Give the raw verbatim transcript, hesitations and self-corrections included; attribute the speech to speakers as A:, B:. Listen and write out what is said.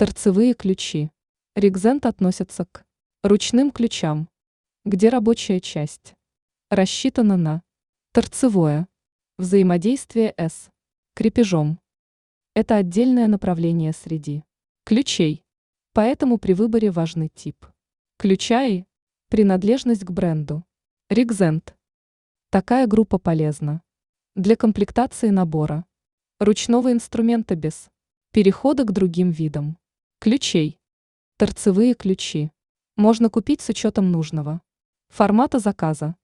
A: Торцевые ключи. Ригзент относятся к ручным ключам, где рабочая часть рассчитана на торцевое взаимодействие с крепежом. Это отдельное направление среди ключей, поэтому при выборе важный тип ключа и принадлежность к бренду. Ригзент. Такая группа полезна для комплектации набора ручного инструмента без перехода к другим видам ключей. Торцевые ключи можно купить с учетом нужного формата заказа.